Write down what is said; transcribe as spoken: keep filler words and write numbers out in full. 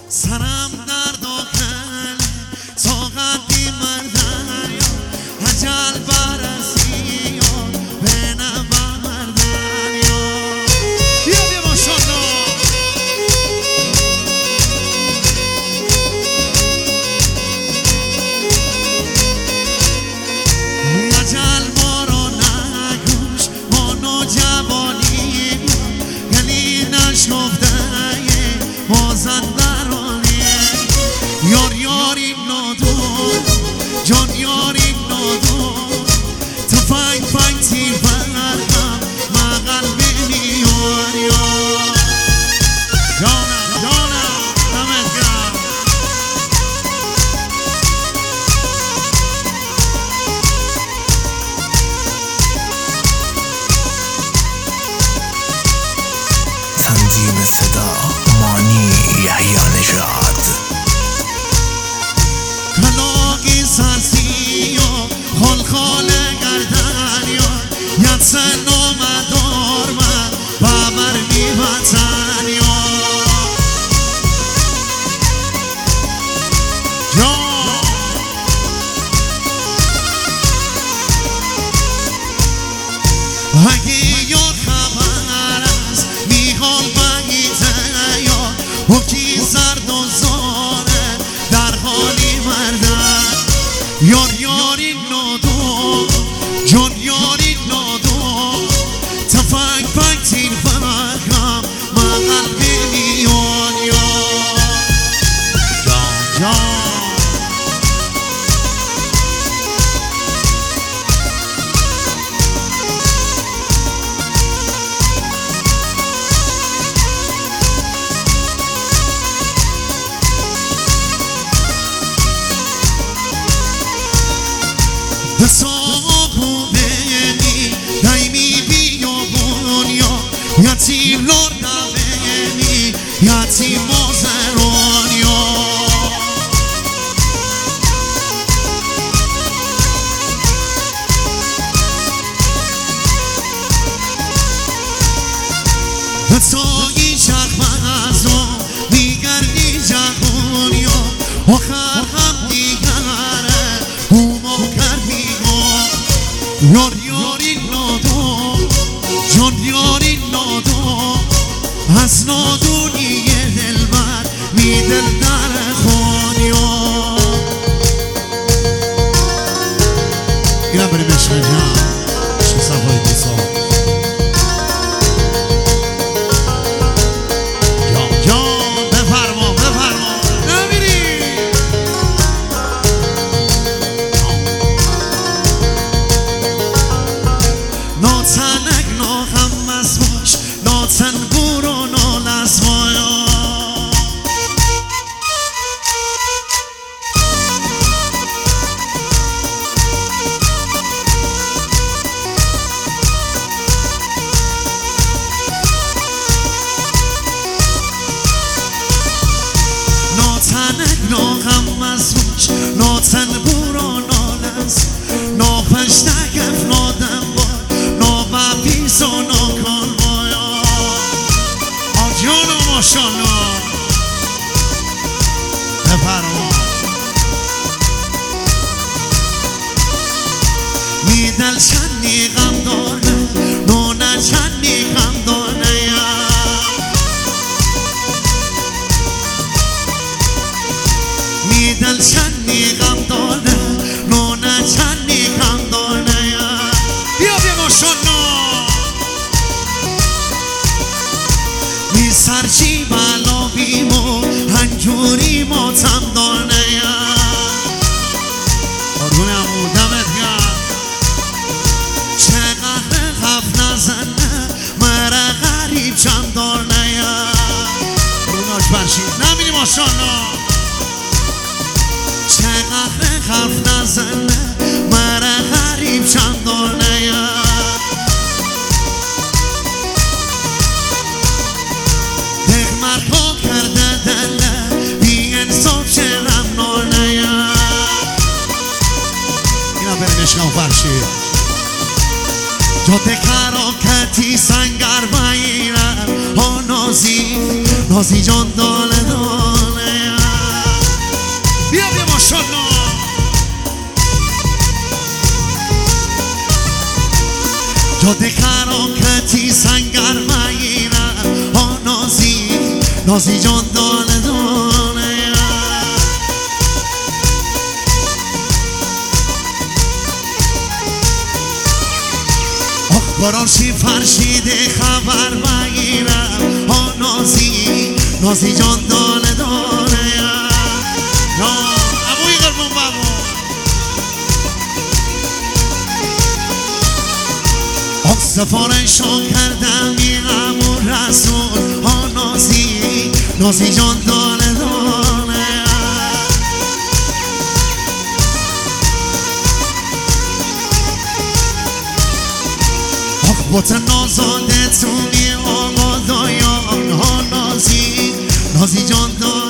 سرم در داخل طاقتی مردن یا اجل برسی یا به نبردن یا بیا بیا ماشالله اجل ما رو نگوش ما نوجوانی گلی نشفته مازندرانیه یار یاری نادون جان یاری نادون تو فنگ فنگ تیر برگم من قلبی میان یار جانم جانم دمت گرم تنظیم صدا مانی یحیی نژاد کلاقی سرسی و خلخال گردن یا ید سن و مدار من ببر می وطن یا اگه یار خبر است میخوال بگیته یا حکی زرد و زاره در حالی مردن یار یاری نادون جان یاری نادون تفنگ فنگ تیر فرقم من قلبی میان یار جان جان دستامو بینی دایمی بیابون یا یتیم لور نبینی یتیم مازرون یا دستایی شخمزم دیگری جهون یا آخر هم دیگره اومو کردی یار یاری نادون جان یاری نادون از نادونی دلبر می دل در خون یا اینم بریم عشق جان عشق صفای دیسا جان جان بفرما بفرما نمیری ناتنک ناغم از باش ناتن برو نال از بایا ناتنک ناغم از باش ناتن برو نال از ناپش نگف نادم پیسون و کن بایا آجان و ماشالله بفرما میدل چندی غم داره نونه چندی غم داره میدل چندی غم داره نونه چندی غم داره بیا بیا ماشالله سرچی بالا بیمو هنجوری ماتم دانه آرون امو دمت گرم چقدر خف نزنه مره غریب چند دانه روناش برشید نمیری ماشالله چقدر خف نزنه مره غریب چند دانه مرکو کرده دله بی انصاف شرم نانه اینا بریم عشقم فرشی جاده کراکتی سنگر بایرن ها نازی نازی جان داله داله جاده خراکتی سنگر مگیرم ها نازی نازی جان دانه دانه آخ براشی فرشیده خبر بگیرم ها نازی نازی جان دانه دانه یا ابوی قربون بابا آخ سفارشو کردم این امو رسول ها نازی نازی جان دانه دانه آخ بوت نازاده تو می آقا دایان ها نازی نازی جان دانه